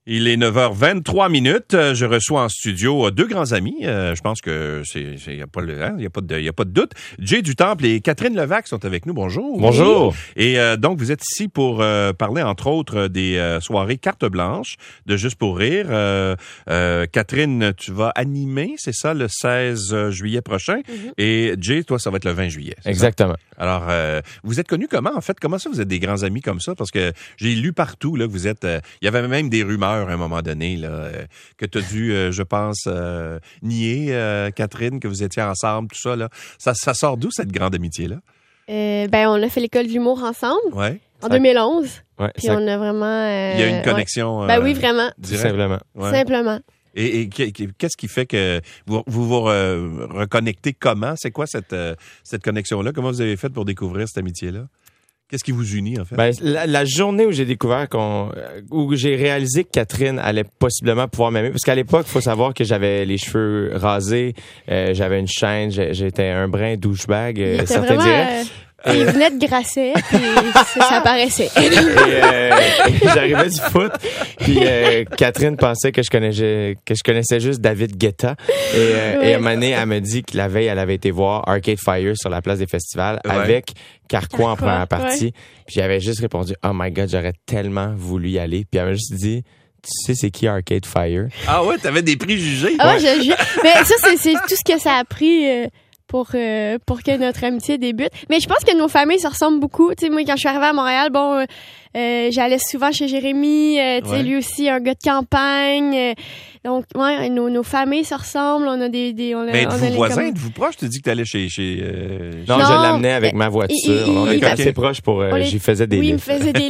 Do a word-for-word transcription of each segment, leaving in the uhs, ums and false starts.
Il est neuf heures vingt-trois minutes. Je reçois en studio deux grands amis. Euh, je pense que c'est, il n'y a pas le, hein, il y a pas de, il y a pas de doute. Jay du Temple et Catherine Levac sont avec nous. Bonjour. Bonjour. Et euh, donc vous êtes ici pour euh, parler entre autres des euh, soirées carte blanche de Juste pour rire. Euh, euh, Catherine, tu vas animer, c'est ça, le seize juillet prochain. Mm-hmm. Et Jay, toi, ça va être le vingt juillet. Exactement. Ça? Alors, euh, vous êtes connus comment en fait? Comment ça vous êtes des grands amis comme ça? Parce que j'ai lu partout là que vous êtes. Euh, il y avait même des rumeurs à un moment donné, là, euh, que tu as dû, euh, je pense, euh, nier, euh, Catherine, que vous étiez ensemble, tout ça. Là. Ça, ça sort d'où, cette grande amitié-là? Euh, ben, on a fait l'école de l'humour ensemble ouais, en ça... deux mille onze. Ouais, puis ça... on a vraiment... Euh... Il y a une connexion... Ouais. Ben oui, vraiment. Direct. Simplement. Ouais. Simplement. Et, et qu'est-ce qui fait que vous vous, vous euh, reconnectez comment? C'est quoi cette, euh, cette connexion-là? Comment vous avez fait pour découvrir cette amitié-là? Qu'est-ce qui vous unit, en fait? Ben, la, la journée où j'ai découvert qu'on, où j'ai réalisé que Catherine allait possiblement pouvoir m'aimer, parce qu'à l'époque, il faut savoir que j'avais les cheveux rasés, euh, j'avais une chaîne, j'étais un brin douchebag, euh, certains diraient. Euh, il venait de grasser, puis ça, ça paraissait. Et, euh, j'arrivais du foot, puis euh, Catherine pensait que je connaissais que je connaissais juste David Guetta. Et, euh, ouais. et à un moment donné, elle me dit que la veille, elle avait été voir Arcade Fire sur la place des festivals ouais. avec Carquois en première partie. Ouais. Puis j'avais juste répondu « Oh my God, j'aurais tellement voulu y aller. » Puis elle m'a juste dit « Tu sais c'est qui Arcade Fire? » Ah ouais, t'avais des préjugés. Ah ouais, je, je, mais ça, c'est, c'est tout ce que ça a pris... Euh... pour euh, pour que notre amitié débute. Mais je pense que nos familles se ressemblent beaucoup. Tu sais, moi, quand je suis arrivée à Montréal, bon, euh, euh, j'allais souvent chez Jérémy. Euh, tu sais, ouais. lui aussi, un gars de campagne. Euh, donc, ouais, nos, nos familles se ressemblent. On a des... des on a, mais êtes-vous voisins? comme... Êtes-vous proches? Tu dis que t'allais chez... chez euh... Non, non, je l'amenais avec ma voiture. Il, il, on était assez proches pour... Euh, j'y faisais des oui, lifts. Oui, il me faisait des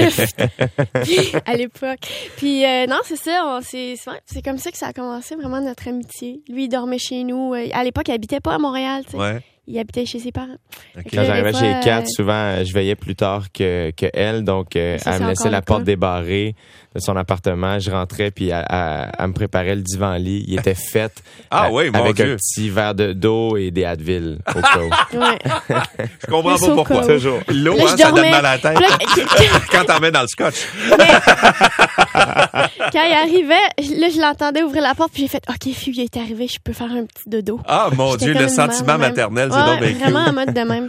lifts. à l'époque. Puis, euh, non, c'est ça. On, c'est, c'est comme ça que ça a commencé, vraiment, notre amitié. Lui, il dormait chez nous. À l'époque, il habitait pas à Montréal, tu sais. Ouais. Il habitait chez ses parents. Okay. Quand j'arrivais chez Kat, souvent, je veillais plus tard que, que elle. Donc, euh, ça, elle me laissait la porte débarrée de son appartement. Je rentrais, puis elle, elle, elle me préparait le divan-lit. Il était fait ah, à, oui, mon avec Dieu. un petit verre de, d'eau et des Advil au cas où. Ouais. Je comprends pas pourquoi. Toujours. L'eau, hein, ça donne mal à la tête. Quand t'en mets dans le scotch. Mais, quand il arrivait, là, je l'entendais ouvrir la porte, puis j'ai fait « OK, fuis, il est arrivé, je peux faire un petit dodo. » Ah, mon J'étais Dieu, le sentiment maternel, c'est ouais, donc bien vraiment en mode de même.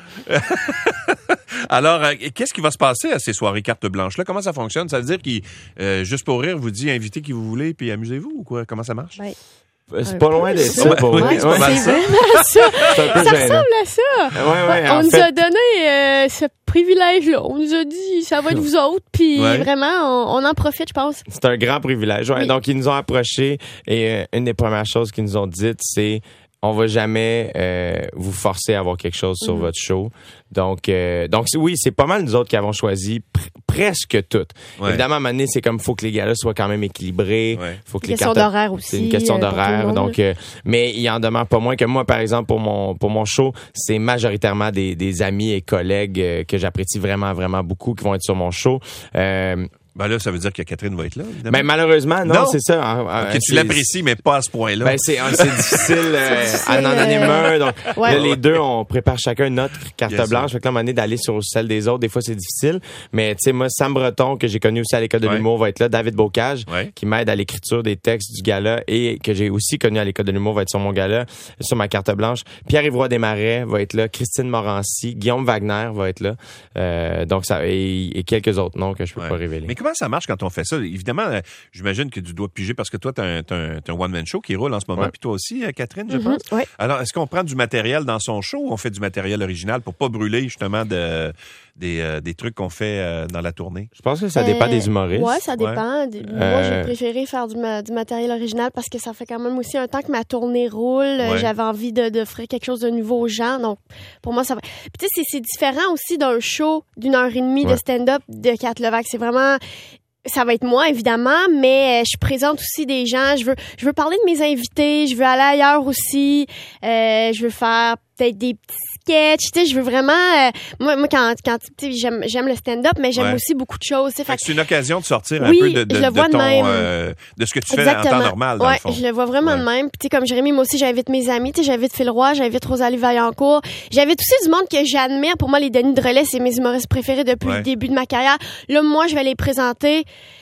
Alors, euh, qu'est-ce qui va se passer à ces soirées carte blanche-là? Comment ça fonctionne? Ça veut dire qu'il, euh, juste pour rire, vous dit invitez qui vous voulez, puis amusez-vous, ou quoi? Comment ça marche? Ben, c'est pas loin d'être ça, pour vrai. C'est vraiment ça. Ça ressemble à ça. Ouais, ouais, on nous fait... a donné euh, ce privilège-là. On nous a dit, ça va être vous autres, puis ouais. vraiment, on, on en profite, je pense. C'est un grand privilège. Ouais. Oui. Donc, ils nous ont approchés, et euh, une des premières choses qu'ils nous ont dites, c'est on va jamais euh, vous forcer à avoir quelque chose sur mm-hmm. votre show. Donc, euh, donc oui, c'est pas mal nous autres qui avons choisi pr- presque toutes. Ouais. Évidemment, à un moment donné, c'est comme faut que les gars-là soient quand même équilibrés. Ouais. Faut que une les question cartes... d'horaire aussi. C'est une question euh, d'horaire. Donc, euh, mais il en demeure pas moins que moi, par exemple, pour mon pour mon show, c'est majoritairement des, des amis et collègues euh, que j'apprécie vraiment, vraiment beaucoup qui vont être sur mon show. Euh, Ben là, ça veut dire que Catherine va être là, évidemment. Ben malheureusement, non, non. c'est ça. Hein, que tu l'apprécies, mais pas à ce point-là. Ben c'est, c'est difficile euh, à en donner un. Donc ouais. là, les deux, on prépare chacun notre carte yes, blanche. Fait que là, à un moment donné, d'aller sur celle des autres, des fois, c'est difficile. Mais tu sais, moi, Sam Breton, que j'ai connu aussi à l'école de ouais. l'humour, va être là. David Bocage, ouais. qui m'aide à l'écriture des textes du gala et que j'ai aussi connu à l'école de l'humour, va être sur mon gala, sur ma carte blanche. Pierre-Yves Roy Desmarais va être là. Christine Morancy, Guillaume Wagner va être là. Euh, donc ça et, et quelques autres noms que je peux ouais. pas révéler. Mais comment ça marche quand on fait ça? Évidemment, euh, j'imagine que tu dois piger parce que toi, t'as un, t'as un, t'as un one-man show qui roule en ce moment, puis ouais. toi aussi, Catherine, je mm-hmm, pense. Ouais. Alors, est-ce qu'on prend du matériel dans son show ou on fait du matériel original pour pas brûler justement de, des, euh, des trucs qu'on fait euh, dans la tournée? Je pense que ça dépend euh, des humoristes. Ouais, ça dépend. Ouais. Moi, euh... j'ai préféré faire du, ma- du matériel original parce que ça fait quand même aussi un temps que ma tournée roule. Ouais. J'avais envie de, de faire quelque chose de nouveau aux gens. Donc, pour moi, ça va. Puis, tu sais, c'est, c'est différent aussi d'un show d'une heure et demie ouais. de stand-up de Kat Levac. C'est vraiment... Ça va être moi, évidemment, mais je présente aussi des gens. Je veux, je veux parler de mes invités. Je veux aller ailleurs aussi. Euh, je veux faire peut-être des petits sketchs. Tu sais, je veux vraiment... Euh, moi, moi, quand, quand tu sais, j'aime, j'aime le stand-up, mais j'aime ouais. aussi beaucoup de choses. Fait fait que c'est une occasion de sortir oui, un peu de, de, je le vois de ton... de, même. Euh, de ce que tu Exactement. fais en temps normal, dans ouais, le fond. Je le vois vraiment ouais. de même. Puis tu sais, comme Jérémy, moi aussi, j'invite mes amis. Tu sais, j'invite Phil Roy, j'invite Rosalie Vaillancourt. J'invite aussi du monde que j'admire. Pour moi, les Denis Drolet, c'est mes humoristes préférés depuis ouais. le début de ma carrière. Là, moi, je vais les présenter...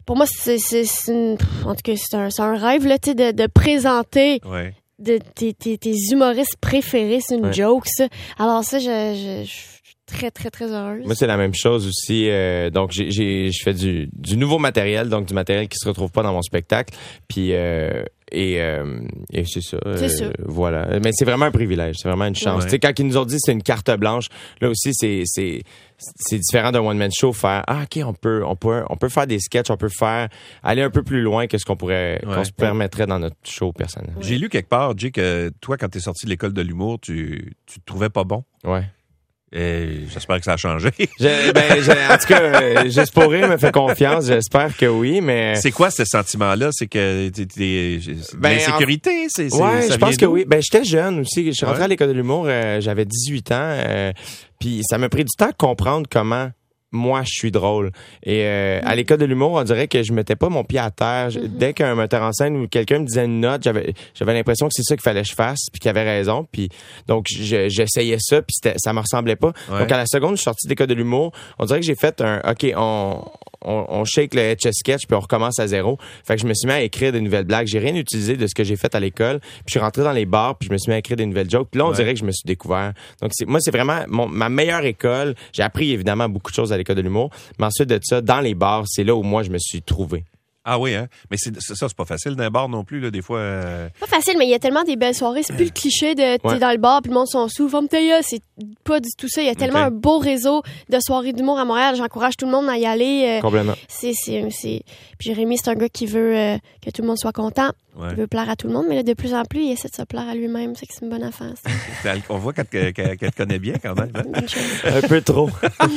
pour moi, c'est, c'est, c'est une, en tout cas, c'est un, c'est un rêve, là, tu sais, de, de présenter ouais. de, tes, tes, tes humoristes préférés. C'est une ouais. joke, ça. Alors ça, je, je, je très, très, très heureuse. Moi, c'est la même chose aussi. Euh, donc, j'ai, j'ai, je fais du, du nouveau matériel, donc du matériel qui se retrouve pas dans mon spectacle. Puis, euh, et, euh, et c'est ça. C'est euh, ça. Voilà. Mais c'est vraiment un privilège. C'est vraiment une chance. Ouais. Tu sais, quand ils nous ont dit c'est une carte blanche, là aussi, c'est, c'est, c'est différent d'un one-man show. Faire, ah, OK, on peut, on peut, on peut faire des sketchs, on peut faire, aller un peu plus loin que ce qu'on pourrait, ouais. qu'on se permettrait dans notre show personnel. J'ai lu quelque part, Jay, que toi, quand t'es sorti de l'école de l'humour, tu, tu te trouvais pas bon. Ouais. Et j'espère que ça a changé. Je, ben, je, en tout cas, euh, Juste pour rire me fait confiance. J'espère que oui, mais... C'est quoi ce sentiment-là? C'est que t'es, t'es, c'est ben, l'insécurité? C'est, c'est, ouais, ça je pense d'où? que oui. Ben, j'étais jeune aussi. Je suis rentré ouais. à l'école de l'humour, euh, j'avais dix-huit ans. Euh, Puis ça m'a pris du temps de comprendre comment moi, je suis drôle. Et euh, à l'école de l'humour, on dirait que je mettais pas mon pied à terre. Je, mm-hmm. Dès qu'un metteur en scène ou quelqu'un me disait une note, j'avais j'avais l'impression que c'est ça qu'il fallait que je fasse, puis qu'il avait raison. Puis donc je, j'essayais ça, puis c'était, ça me ressemblait pas. Ouais. Donc à la seconde, je suis sorti de l'école de l'humour. On dirait que j'ai fait un OK, on on, on shake le H S sketch puis on recommence à zéro. Fait que je me suis mis à écrire des nouvelles blagues. J'ai rien utilisé de ce que j'ai fait à l'école. Puis je suis rentré dans les bars puis je me suis mis à écrire des nouvelles jokes. Puis là, on ouais. dirait que je me suis découvert. Donc c'est, moi, c'est vraiment mon, ma meilleure école. J'ai appris évidemment beaucoup de choses à l'école de l'humour. Mais ensuite de ça, dans les bars, c'est là où moi, je me suis trouvé. Ah oui, hein? Mais c'est, c'est ça, c'est pas facile d'un bar non plus, là, des fois. Euh... Pas facile, mais il y a tellement des belles soirées. C'est plus le cliché de t'es ouais. dans le bar puis le monde sont sous. Forme ta gueule, c'est pas du tout ça. Il y a tellement okay. un beau réseau de soirées d'humour à Montréal. J'encourage tout le monde à y aller. Euh, Complètement. C'est, c'est, c'est... Puis Jérémy, c'est un gars qui veut euh, que tout le monde soit content. Ouais. Il veut plaire à tout le monde, mais là, de plus en plus, il essaie de se plaire à lui-même. C'est que c'est une bonne affaire. On voit qu'elle, qu'elle, qu'elle te connaît bien quand même. Hein? Un peu trop.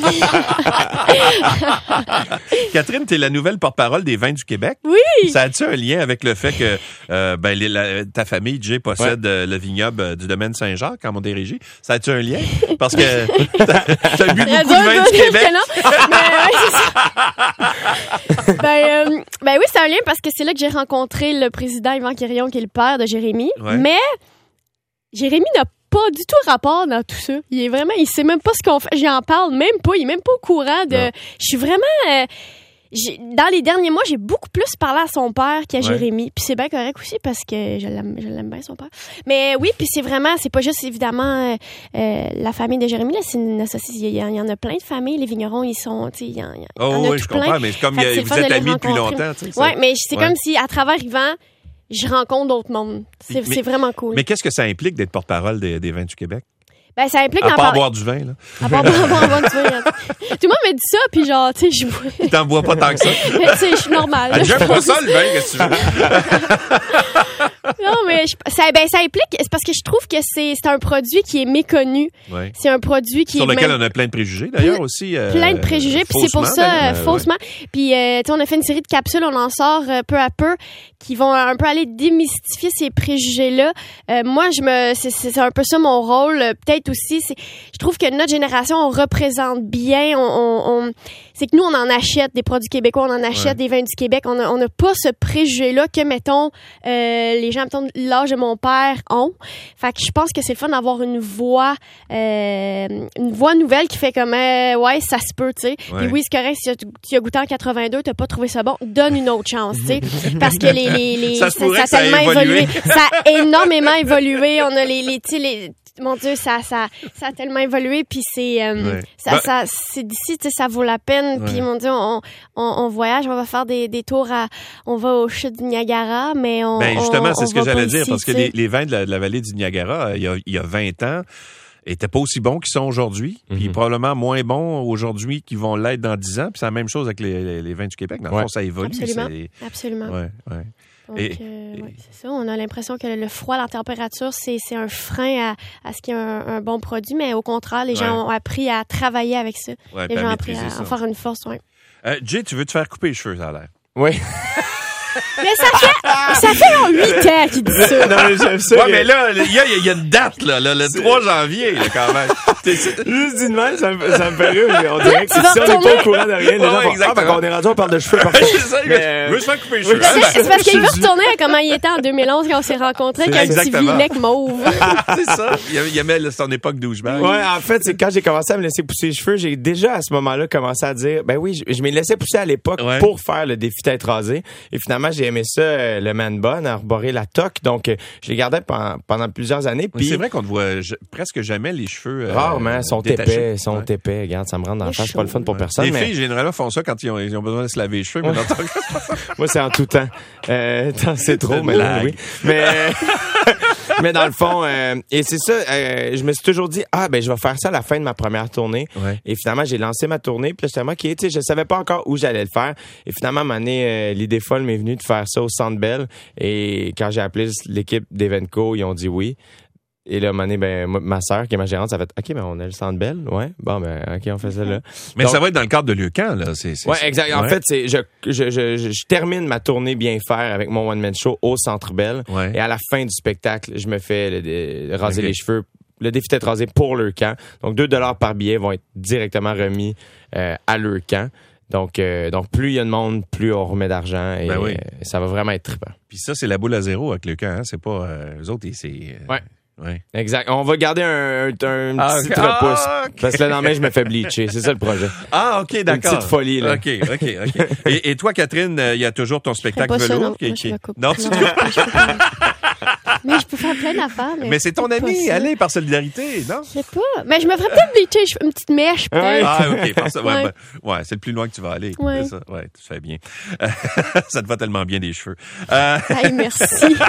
Catherine, t'es la nouvelle porte-parole des vins du Québec. Oui! Ça a-tu un lien avec le fait que euh, ben, les, la, ta famille, Jay, possède ouais. le vignoble du domaine Saint-Jacques en Montérégie? Ça a-tu un lien? Parce que t'as, t'as bu beaucoup de vin du Québec. Non. Mais, ouais, c'est ça. ben, euh, ben oui, c'est un lien parce que c'est là que j'ai rencontré le président Yvan Quirion, qui est le père de Jérémy. Ouais. Mais Jérémy n'a pas du tout rapport dans tout ça. Il est vraiment, il sait même pas ce qu'on fait. J'en parle même pas. Il est même pas au courant de. Non. Je suis vraiment. Euh, J'ai, dans les derniers mois, j'ai beaucoup plus parlé à son père qu'à ouais. Jérémy. Puis c'est bien correct aussi parce que je l'aime, je l'aime bien, son père. Mais oui, puis c'est vraiment, c'est pas juste évidemment euh, euh, la famille de Jérémy. Là, c'est une association. Il y, il y en a plein de familles. Les vignerons, ils sont, tu sais, il y en, il y oh, en a oui, tout je plein. comprends, mais c'est comme fait y a, vous êtes amis depuis longtemps. Tu sais, oui, mais c'est ouais. comme si à travers Yvan, je rencontre d'autres mondes. C'est, mais, c'est vraiment cool. Mais qu'est-ce que ça implique d'être porte-parole des, des vins du Québec? Ben, ça implique à d'en part parler. boire du vin, là. À part boire, boire, boire du vin. Là. Tout le monde me dit ça, puis genre, tu sais, je bois. Tu t'en bois pas tant que ça. Mais tu sais, je suis normale. Ah, j'aime pas ça, le vin, qu'est-ce que tu veux? Non, mais je, ça, ben, ça implique, c'est parce que je trouve que c'est, c'est un produit qui est méconnu. Ouais. C'est un produit qui Sur est lequel même, on a plein de préjugés, d'ailleurs, aussi. Euh, plein de préjugés, puis c'est pour ça, euh, faussement. Ouais. Puis, euh, tu sais, on a fait une série de capsules, on en sort euh, peu à peu, qui vont un peu aller démystifier ces préjugés-là. Euh, moi, je me, c'est, c'est un peu ça mon rôle. Peut-être aussi, c'est, je trouve que notre génération, on représente bien, on, on, on c'est que nous, on en achète des produits québécois, on en achète ouais. des vins du Québec. On n'a pas ce préjugé-là que, mettons, euh, les gens, mettons, de l'âge de mon père ont. Fait que je pense que c'est le fun d'avoir une voix, euh, une voix nouvelle qui fait comme, euh, ouais, ça se peut, tu sais. Ouais. Puis oui, c'est correct, si tu as goûté en quatre-vingt-deux, t'as pas trouvé ça bon, donne une autre chance, tu sais. Parce que les, les, les, ça, ça, ça, ça a tellement évolué. évolué. Ça a énormément évolué. On a les, les, tu sais, les, mon Dieu, ça, ça, ça a tellement évolué, puis c'est, euh, ouais. ça, bah, ça, c'est d'ici, tu sais, ça vaut la peine. Ouais. Puis mon Dieu, on, on, on voyage, on va faire des, des tours à, on va aux chutes du Niagara, mais on. Ben justement, on, c'est on ce que j'allais dire, ici, parce que les, les vins de la, de la vallée du Niagara, euh, il y a, il y a vingt ans, étaient pas aussi bons qu'ils sont aujourd'hui, mm-hmm. puis probablement moins bons aujourd'hui qu'ils vont l'être dans dix ans. Puis c'est la même chose avec les, les, les vins du Québec. Dans le ouais. fond, ça évolue. Absolument. C'est... Absolument. Ouais, ouais. Donc, et, euh, ouais, c'est ça. On a l'impression que le froid, la température, c'est, c'est un frein à, à ce qu'il y ait un, un bon produit, mais au contraire, les ouais. gens ont appris à travailler avec ça. Ouais, les gens ont appris à en faire une force. Ouais. Euh, Jay, tu veux te faire couper les cheveux, ça a l'air? Oui. Mais ça fait, ça fait genre huit ans qu'il dit ça. Non, mais j'aime ça. Ouais, mais là, il y a, il y a une date, là, là le trois janvier, là, quand même. Juste dit de même, ça me, ça me fait rire. On dirait que si on n'est pas au courant de rien, les gens vont, ah, ben, quand on est rendu, on parle de cheveux partout. C'est ça, mais, je veux faire couper les cheveux. C'est parce qu'il veut retourner à comment il était en deux mille onze quand on s'est rencontrés, avec un petit V-neck mauve. C'est ça. Il aimait son époque douchebag. Ouais, en fait, c'est quand j'ai commencé à me laisser pousser les cheveux, j'ai déjà à ce moment-là commencé à dire, ben oui, je, je m'ai laissé pousser à l'époque ouais. pour faire le défi tête rasée. Et finalement, j'ai aimé ça, euh, le man bun, arborer la toque. Donc, euh, je les gardais pendant, pendant plusieurs années. Puis c'est vrai qu'on ne voit je, presque jamais les cheveux. Euh, Rarement, sont épais, sont ouais. épais. Regarde, ça me rentre dans la face. C'est pas le fun pour ouais. personne. Les mais... filles, généralement, font ça quand ils ont, ils ont besoin de se laver les cheveux. Mais dans ton... Moi, c'est en tout temps. Euh, c'est trop, mais là, oui. Mais, mais dans le fond, euh, et c'est ça, euh, je me suis toujours dit, ah, ben, je vais faire ça à la fin de ma première tournée. Ouais. Et finalement, j'ai lancé ma tournée. Puis là, j'étais, OK, tu sais, je savais pas encore où j'allais le faire. Et finalement, à un moment donné, euh, l'idée folle m'est venue de faire ça au Centre Bell. Et quand j'ai appelé l'équipe d'Evenco, ils ont dit oui. Et là, à un moment donné, ben, ma sœur, qui est ma gérante, ça fait, OK, ben, on a le Centre Bell. Ouais. Bon, ben, OK, on fait ça là. Mais donc, ça va être dans le cadre de Leucan, là. C'est, c'est, ouais, exact. Ouais. En fait, c'est, je, je, je, je, je termine ma tournée bien faire avec mon one-man show au Centre Bell. Ouais. Et à la fin du spectacle, je me fais le, le, raser okay. les cheveux. Le défi tête rasée pour Leucan. Donc, deux dollars par billet vont être directement remis euh, à Leucan. Donc, euh, donc plus il y a de monde, plus on remet d'argent et, ben oui. euh, ça va vraiment être trippant. Puis ça, c'est la boule à zéro avec Leucan, hein? C'est pas euh, eux autres, c'est. Euh, ouais. Ouais. Exact. On va garder un, un, un ah, petit okay. repousse. Ah, okay. Parce que le lendemain, je me fais bleacher. C'est ça le projet. Ah, OK, d'accord. Une petite folie, là. OK, OK, OK. et, et toi, Catherine, il y a toujours ton spectacle velours non, qui, moi, qui... Non, non, tu Mais je peux faire plein d'affaires. Mais, mais c'est ton ami, allez, par solidarité, non? Je sais pas. Mais je me ferais peut-être bleacher une petite mèche, peut-être. Ah, OK. Pense, ouais, ouais. Ben, ouais, c'est le plus loin que tu vas aller. Ouais. C'est ça. Ouais, tu fais bien. Ça te va tellement bien, des cheveux. Euh... Hey, merci.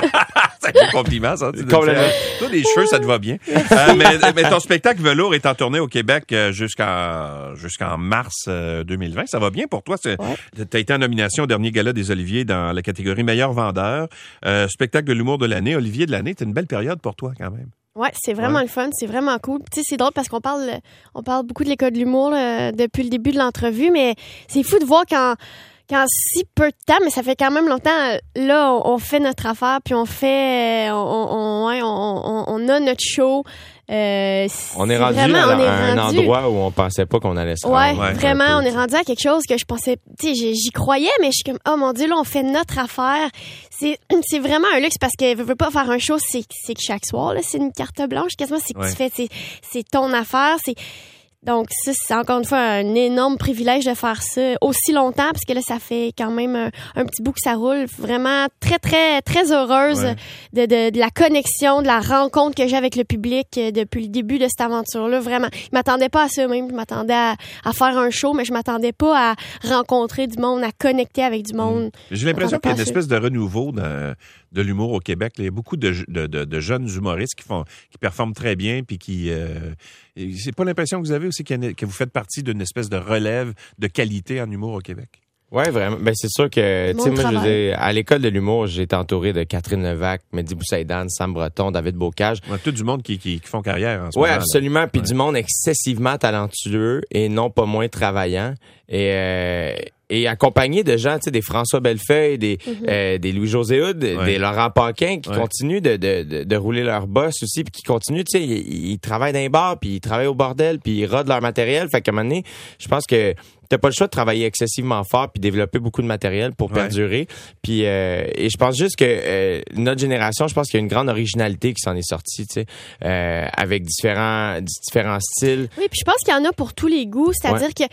C'est un compliment, ça. Tu Complètement. Toi, les cheveux, ça te va bien. Euh, mais, mais ton spectacle velours est en tournée au Québec jusqu'en, jusqu'en mars deux mille vingt. Ça va bien pour toi. Ouais. Tu as été en nomination au dernier gala des Oliviers dans la catégorie meilleur vendeur. Euh, spectacle de l'humour de l'année, Olivier de l'année. C'est une belle période pour toi, quand même. Ouais, c'est vraiment ouais. le fun, c'est vraiment cool. Tu sais, c'est drôle parce qu'on parle, on parle beaucoup de l'école de l'humour là, depuis le début de l'entrevue, mais c'est fou de voir quand, quand si peu de temps, mais ça fait quand même longtemps. Là, on, on fait notre affaire, puis on fait, on, on, on, on, on a notre show. Euh, on est rendu vraiment, à, on est à un rendu... endroit où on pensait pas qu'on allait se ouais, rendre. Ouais, vraiment, on est rendu à quelque chose que je pensais, tu sais, j'y croyais, mais je suis comme, oh mon Dieu, là, on fait notre affaire. C'est, c'est vraiment un luxe parce que veux, veux pas faire un show, c'est, c'est que chaque soir, là, c'est une carte blanche, quasiment, c'est que ouais. tu fais, c'est, c'est ton affaire, c'est, donc ça, c'est encore une fois un énorme privilège de faire ça aussi longtemps parce que là, ça fait quand même un, un petit bout que ça roule. Vraiment très, très, très heureuse ouais. de, de, de la connexion, de la rencontre que j'ai avec le public depuis le début de cette aventure-là. Vraiment, je m'attendais pas à ça même. Je m'attendais à, à faire un show, mais je m'attendais pas à rencontrer du monde, à connecter avec du monde. Mmh. J'ai l'impression qu'il y a une espèce de renouveau de, de l'humour au Québec. Il y a beaucoup de, de, de, de jeunes humoristes qui font, qui performent très bien puis qui... Euh, c'est pas l'impression que vous avez aussi que vous faites partie d'une espèce de relève de qualité en humour au Québec? Ouais, vraiment. Ben, c'est sûr que, tu sais, moi, je veux dire, à l'école de l'humour, j'ai été entouré de Catherine Levac, Mehdi Boussaïdan, Sam Breton, David Bocage. Ouais, tout du monde qui, qui, qui font carrière en ce ouais, moment. Absolument. Là. Puis ouais. du monde excessivement talentueux et non pas moins travaillant. Et, euh, et accompagné de gens, tu sais, des François Bellefeuille, des, mm-hmm. euh, des Louis-José Hood, ouais. des Laurent Paquin qui ouais. continuent de, de, de, de rouler leur boss aussi, puis qui continuent, tu sais, ils, ils travaillent dans les bars, puis ils travaillent au bordel, puis ils rodent leur matériel. Fait qu'à un moment donné, je pense que t'as pas le choix de travailler excessivement fort puis développer beaucoup de matériel pour ouais. perdurer. Puis euh, et je pense juste que euh, notre génération, je pense qu'il y a une grande originalité qui s'en est sortie, tu sais, euh, avec différents différents styles. Oui, puis je pense qu'il y en a pour tous les goûts, c'est-à-dire ouais. que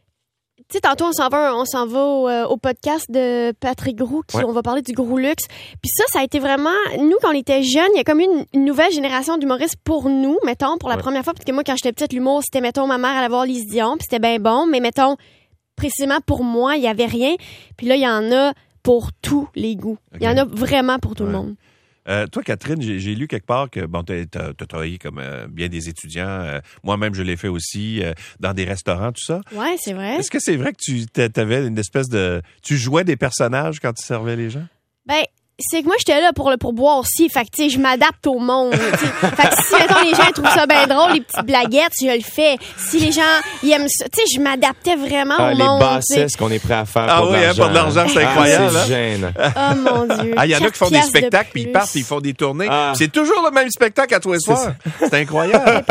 tu sais, tantôt, on s'en va, on s'en va au, euh, au podcast de Patrick Groux, qui, ouais. on va parler du Groux Luxe. Puis ça, ça a été vraiment, nous, quand on était jeunes, il y a comme une, une nouvelle génération d'humoristes pour nous, mettons, pour la ouais. première fois. Parce que moi, quand j'étais petite, l'humour, c'était, mettons, ma mère allait voir Lise Dion, puis c'était bien bon. Mais mettons, précisément pour moi, il y avait rien. Puis là, il y en a pour tous les goûts. Il okay. y en a vraiment pour tout ouais. le monde. Euh, toi, Catherine, j'ai, j'ai lu quelque part que bon, tu as travaillé comme euh, bien des étudiants. Euh, moi-même, je l'ai fait aussi euh, dans des restaurants, tout ça. Oui, c'est vrai. Est-ce que c'est vrai que tu avais une espèce de... Tu jouais des personnages quand tu servais les gens? Ben, c'est que moi, j'étais là pour le pourboire aussi. Fait que, tu sais, je m'adapte au monde. T'sais. Fait que si, mettons, les gens trouvent ça bien drôle, les petites blaguettes, je le fais. Si les gens, ils aiment ça, tu sais, je m'adaptais vraiment ah, au les monde. Les bassesses qu'on est prêt à faire ah pour oui, de l'argent. Ah oui, pour de l'argent, c'est incroyable. Ah, c'est gênant. Oh mon Dieu. Ah, il y en a qui font des spectacles, puis ils partent, puis ils font des tournées. Ah. C'est toujours le même spectacle à tous les soirs. C'est incroyable.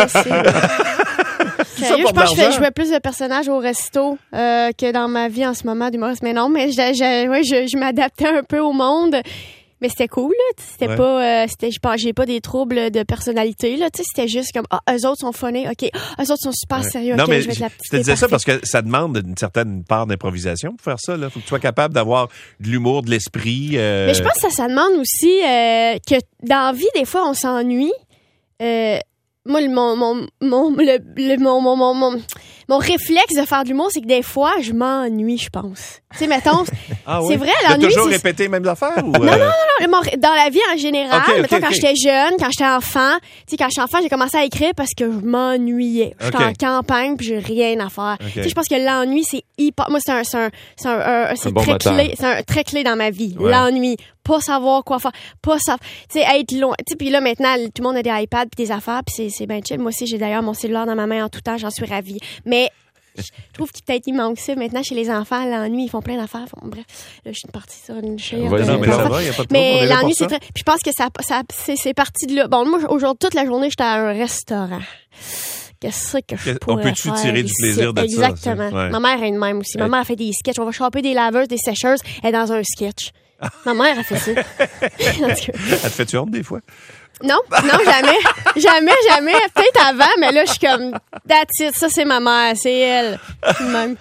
Sérieux, je pense que je jouais plus de personnages au resto euh, que dans ma vie en ce moment d'humoriste. Mais non, mais je, je, ouais, je, je m'adaptais un peu au monde. Mais c'était cool, là. C'était ouais. pas, euh, c'était, je pense, j'ai pas des troubles de personnalité, là. Tu sais, c'était juste comme, ah, eux autres sont funnés, ok. Ah, eux autres sont super ouais. sérieux, non, ok, mais je vais être la petite. Je te disais ça parce que ça demande une certaine part d'improvisation pour faire ça, là. Faut que tu sois capable d'avoir de l'humour, de l'esprit. Euh... Mais je pense que ça, ça demande aussi euh, que dans la vie, des fois, on s'ennuie. Euh, moi, mon, mon, mon, le, le, mon, mon, mon, mon, mon réflexe de faire de l'humour, c'est que des fois, je m'ennuie, je pense. Tu sais, mettons, ah, c'est oui? vrai, l'ennui. Tu as toujours c'est... répété les mêmes affaires? Ou non, euh... non, non, non, dans la vie en général, okay, okay, mettons, okay. quand j'étais jeune, quand j'étais enfant, tu sais, quand j'étais enfant, j'ai commencé à écrire parce que je m'ennuyais. J'étais okay. en campagne puis j'ai rien à faire. Okay. Tu sais, je pense que l'ennui, c'est hyper, moi, c'est un, c'est un, c'est un, un c'est un bon très moteur. clé, c'est un très clé dans ma vie. Ouais. L'ennui. Pas savoir quoi faire, pas savoir, tu sais, être loin. Tu sais, puis là, maintenant, tout le monde a des iPads puis des affaires puis c'est, c'est bien chill. Moi aussi, j'ai d'ailleurs mon cellulaire dans ma main en tout temps, j'en suis ravie. Mais je trouve qu'il peut-être il manque ça. Maintenant, chez les enfants, l'ennui, ils font plein d'affaires. Bon, bref, là, je suis partie sur une chaise. Ouais, non, mais ça va, y a pas de Mais l'ennui, c'est très... Puis je pense que ça, ça c'est, c'est parti de là. Bon, moi, aujourd'hui, toute la journée, j'étais à un restaurant. Qu'est-ce que je pourrais On peut-tu faire tirer ici? du plaisir de Exactement. ça? Exactement. Ouais. Ma mère est une même aussi. Ma mère a fait des sketchs. On va choper des laveuses, des sécheuses. Elle est dans un sketch. Ma mère a fait ça. Elle te fait-tu honte des fois? Non, non, jamais. Jamais, jamais. Peut-être avant, mais là, je suis comme, that's it, ça, c'est ma mère, c'est elle. Même.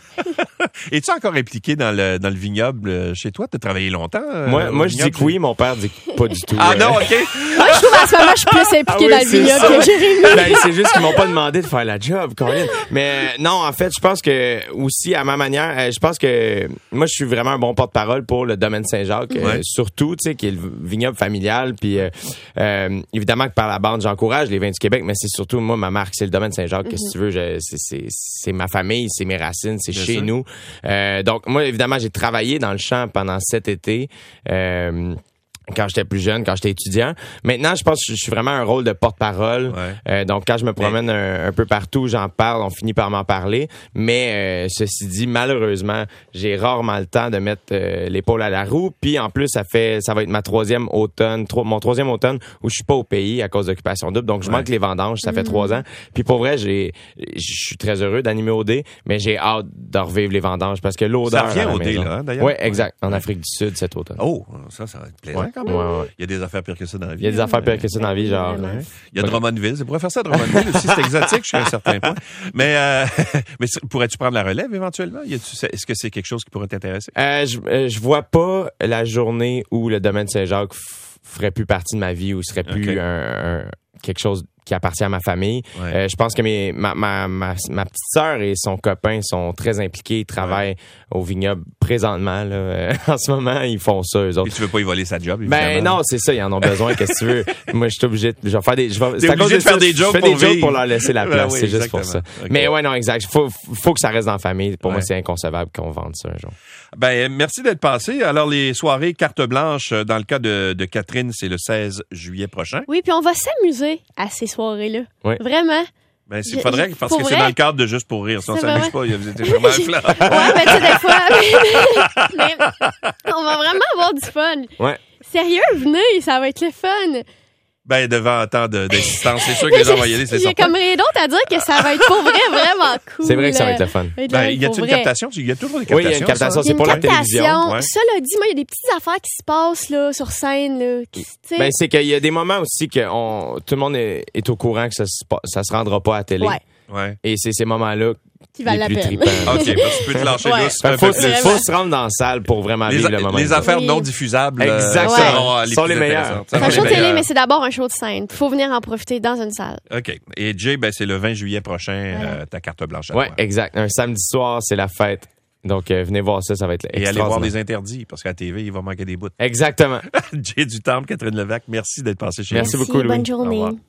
Es-tu encore impliqué dans le, dans le vignoble chez toi? T'as travaillé longtemps? Euh, moi, moi je dis que oui, mon père dit que pas du tout. Ah euh... non, OK. Moi, je trouve en ce moment, je suis plus impliqué ah oui, dans le vignoble ça. que Jérémy. Ben, c'est juste qu'ils m'ont pas demandé de faire la job, Colin. Mais non, en fait, je pense que, aussi, à ma manière, je pense que moi, je suis vraiment un bon porte-parole pour le domaine Saint-Jacques. Ouais. Euh, surtout, tu sais, qui est le vignoble familial. Puis, euh, euh, évidemment que par la bande, j'encourage les vins du Québec, mais c'est surtout, moi, ma marque, c'est le domaine Saint-Jacques. Mm-hmm. Que si tu veux, je, c'est, c'est, c'est ma famille, c'est mes racines, c'est Bien chez sûr. nous. Euh, donc, moi, évidemment, j'ai travaillé dans le champ pendant cet été. Euh, quand j'étais plus jeune, quand j'étais étudiant. Maintenant, je pense que je suis vraiment un rôle de porte-parole. Ouais. Euh, donc, quand je me promène mais... un, un peu partout, j'en parle, on finit par m'en parler. Mais euh, ceci dit, malheureusement, j'ai rarement le temps de mettre euh, l'épaule à la roue. Puis en plus, ça fait, ça va être ma troisième automne, tro- mon troisième automne où je suis pas au pays à cause d'Occupation Double. Donc, je ouais. manque les vendanges. Ça mmh. fait trois ans. Puis pour vrai, j'ai, je suis très heureux d'animer O D, mais j'ai hâte de revivre les vendanges parce que l'odeur. Ça revient O D, là, d'ailleurs. Oui, exact. En Afrique du Sud cet automne. Oh, ça, ça va être plaisant. Ouais. Ouais, ouais. Il y a des affaires pires que ça dans la vie. Il y a des affaires pires que ça dans la vie, genre. Ouais. Il y a Drummondville. Ça pourrait faire ça à Drummondville aussi. C'est exotique jusqu'à un certain point. Mais, euh, mais pourrais-tu prendre la relève éventuellement? Y a-tu, est-ce que c'est quelque chose qui pourrait t'intéresser? Euh, je, euh, je vois pas la journée où le domaine Saint-Jacques f- ferait plus partie de ma vie ou serait plus okay. un, un, quelque chose qui appartient à ma famille. Ouais. Euh, je pense que mes, ma, ma, ma, ma petite sœur et son copain sont très impliqués. Ils travaillent ouais. au vignoble présentement. Là. Euh, en ce moment, ils font ça, eux autres. Et tu veux pas y voler sa job, évidemment? Ben non, c'est ça. Ils en ont besoin. Qu'est-ce que tu veux? Moi, je suis obligé de, je vais faire des, je vais, c'est à cause de, de faire des jokes je fais pour des jokes pour leur laisser la place. Oui, c'est juste pour ça. Okay. Mais ouais, non, exact. Faut, faut que ça reste dans la famille. Pour ouais. moi, c'est inconcevable qu'on vende ça un jour. Ben, merci d'être passé. Alors, les soirées carte blanche, dans le cas de, de Catherine, c'est le seize juillet prochain. Oui, puis on va s'amuser à ces soirées-là. Oui. Vraiment. Ben, il faudrait, parce que vrai? c'est dans le cadre de Juste pour rire. Si on s'amuse pas, vous étiez vraiment flat. Ouais, ben, tu sais, des fois, mais, mais, on va vraiment avoir du fun. Ouais. Sérieux, venez, ça va être le fun. Ben, devant tant de, d'insistance, c'est sûr que les gens vont y aller, c'est certain. J'ai comme rien d'autre à dire que ça va être pour vrai vraiment cool. C'est vrai que ça va être le fun. Ben, y a-t-il une captation? Il y a toujours des captations. Oui, il y a une captation, c'est pour la télévision. Ouais. Cela dit, moi, il y a des petites affaires qui se passent, là, sur scène, là. Qui, ben, c'est qu'il y a des moments aussi que on, tout le monde est, est au courant que ça se, ça se rendra pas à la télé. Ouais. Ouais. Et c'est ces moments-là qui valent la peine. OK, parce que tu peux te lâcher ouais. là. Il faut, faut se rendre dans la salle pour vraiment vivre le moment. Les affaires oui. non diffusables exactement. Euh, sont les meilleures. C'est un show de télé, mais c'est d'abord un show de scène. Il faut venir en profiter dans une salle. OK. Et Jay, ben, c'est le vingt juillet prochain, ouais. euh, ta carte blanche à Oui, toi. exact. Un samedi soir, c'est la fête. Donc, euh, venez voir ça, ça va être Et allez voir les interdits, parce qu'à la T V, il va manquer des bouts. Exactement. Jay du Temple, Catherine Levac, merci d'être passé chez merci nous. Merci beaucoup, Louis. Bonne journée.